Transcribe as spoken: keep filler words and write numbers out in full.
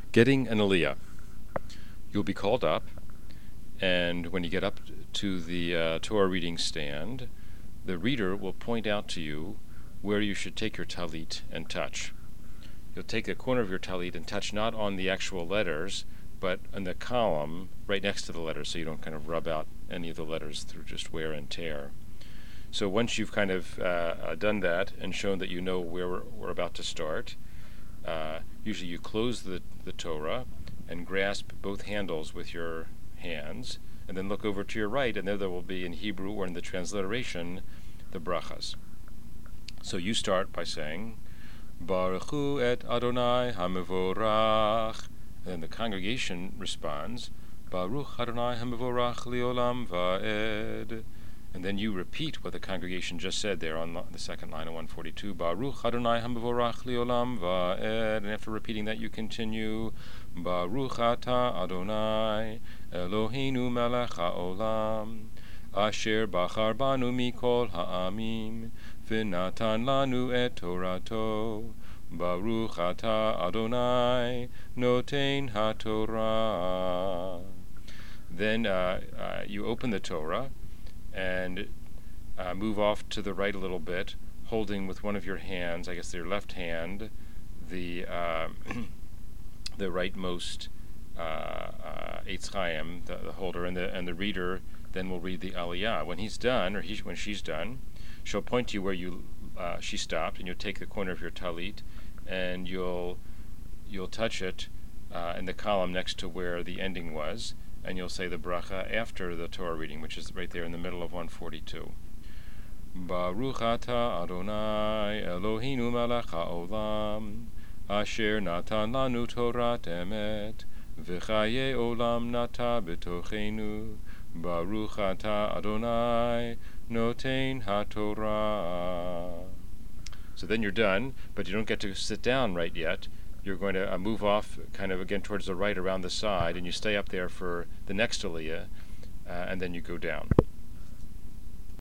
Getting an aliyah. You'll be called up, and when you get up to the uh, Torah reading stand, the reader will point out to you where you should take your talit and touch. You'll take the corner of your talit and touch not on the actual letters, but on the column right next to the letters, so you don't kind of rub out any of the letters through just wear and tear. So once you've kind of uh, done that and shown that you know where we're, we're about to start, uh, usually you close the, the Torah and grasp both handles with your hands, and then look over to your right, and there there will be in Hebrew or in the transliteration the brachas. So you start by saying, Baruch hu et Adonai hamevorach, and then the congregation responds, Baruch Adonai hamevorach liolam va'ed. And then you repeat what the congregation just said there on the second line of one forty-two, Baruch Adonai hamevorach liolam va'ed. And after repeating that, you continue, Baruch ata Adonai Eloheinu melech ha'olam, asher bachar banu mikol ha'amim, v'natan lanu et torato, Baruch ata Adonai noten ha'torah. Then uh, uh, you open the Torah and uh, move off to the right a little bit, holding with one of your hands, I guess your left hand, the uh, the rightmost uh, uh, Eitz Chaim, the, the holder, and the and the reader then will read the Aliyah. When he's done, or he, when she's done, she'll point to you where you uh, she stopped, and you'll take the corner of your talit, and you'll you'll touch it uh, in the column next to where the ending was, and you'll say the bracha after the Torah reading, which is right there in the middle of one forty-two. Baruch ata Adonai Eloheinu melech ha'olam, asher natan lanu Torat emet, v'chaye olam nata b'tochenu, Baruch ata Adonai noten ha'torah. So then you're done, but you don't get to sit down right yet. You're going to uh, move off kind of again towards the right around the side, and you stay up there for the next aliyah, uh, and then you go down.